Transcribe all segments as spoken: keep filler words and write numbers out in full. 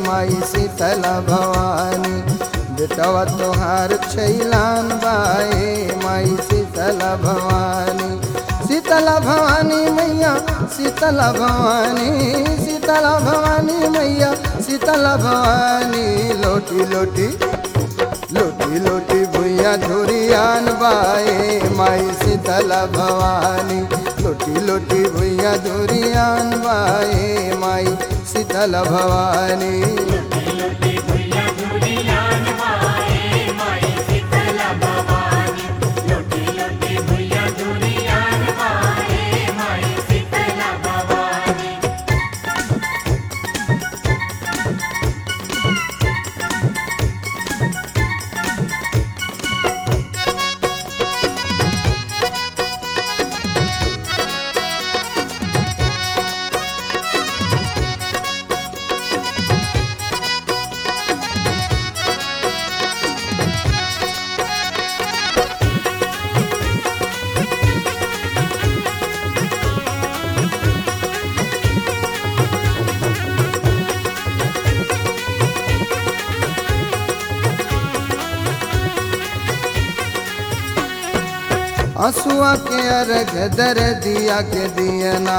माई शीतला भवानी। बेटवा तोहार छैलान बाए माई शीतला भवानी। शीतला भवानी मैया शीतला भवानी, शीतला भवानी मैया शीतला भवानी। लोटी लोटी लोटी लोटी भुइया धुरियान बाए माई शीतला भवानी। लोटी लोटी भुइया धुरियान बाए माई शीतला भवानी। हंसुआ के अर्घ दर दिया के दियना,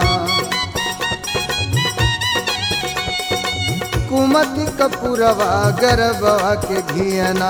कुमति कपूरवा गरबवा के घियना।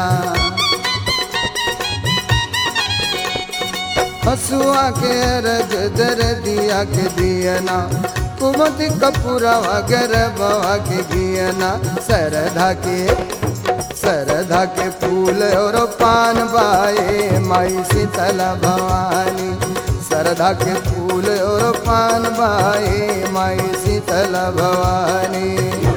हंसुआ के अर्घ दर दिया के दियना, कुमति कपूरवा गरबवा के घियना। सरधा के सरधा के फूल और पान बाए माई शीतला भवानी। सरधा के फूल और पान बाए माई शीतला भवानी।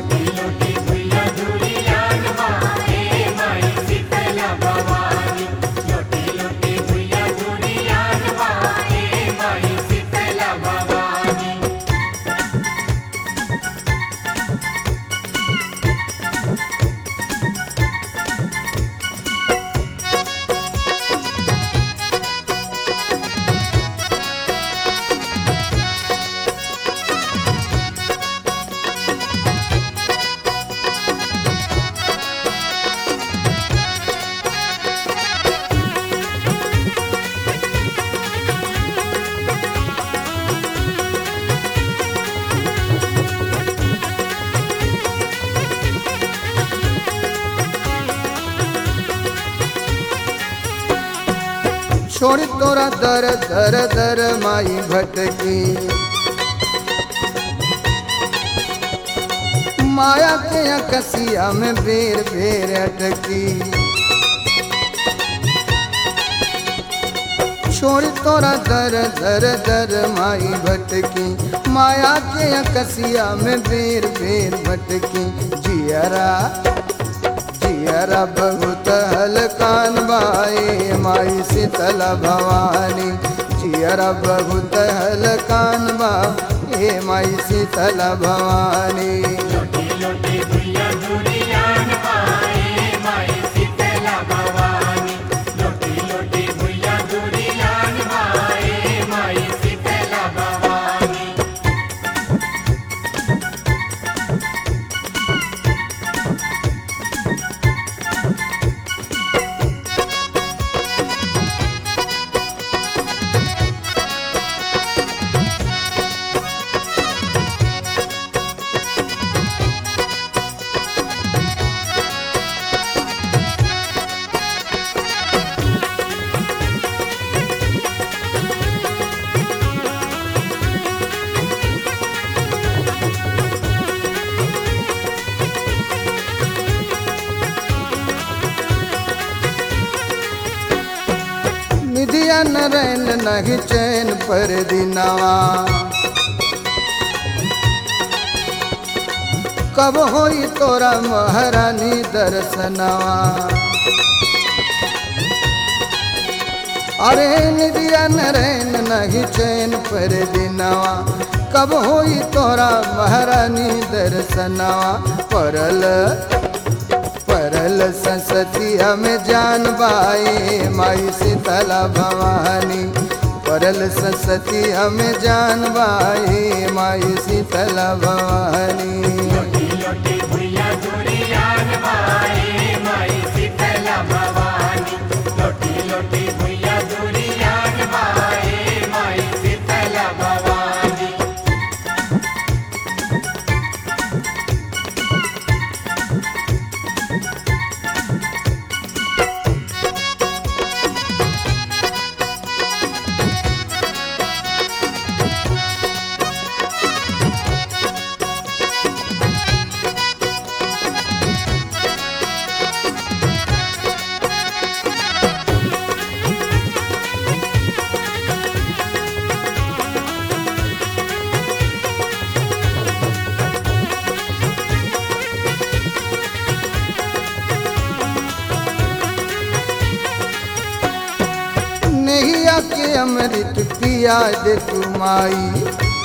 छोड़ तोरा दर दर दर माई भटकी, माया के कसिया में बेर बेर अटकी। छोड़ तोरा दर दर दर माई भटकी, माया के कसिया में बेर बेर भटकी। जियरा जियरा बहुत हलकान बाए माई शीतला भवानी। जियरा बहुत हलकान बा ए माई शीतला भवानी। लोटी लोटी भुइया धुरियान बाए माई शीतला भवानी। लोटी लोटी भुइया धुरियान बाए माई शीतला भवानी। निधिया नरैन नहीं चैन पर दिनवा, कब होई तोरा महारानी दर्शनवा। अरे निधिया नरैन नहीं चैन पर दिनवा, कब होई तोरा महारानी दर्शनवा। परल परल संसतिया में जान बाए माई शीतला भवानी। परल संसतिया में जान बाए माई शीतला भवानी। लोटी लोटी भुइया नैया के अमृत पिया दे तू माई,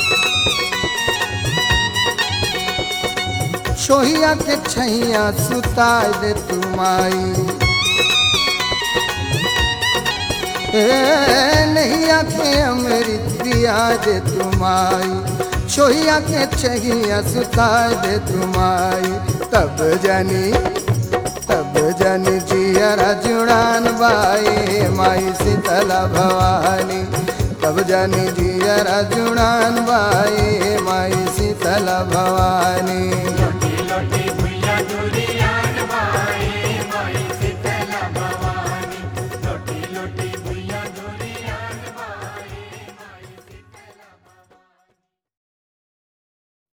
छोहिया के छैया सुता दे तू माई। नैया के अमृत पिया दे तू माई, छोहिया के छैया सुता दे तू माई। तब जानी तब जानी जियरा जुड़ान बाई माई शीतला भवानी, तब जानी जियरा जुड़ान बाई माई शीतला भवानी। लोटी लोटी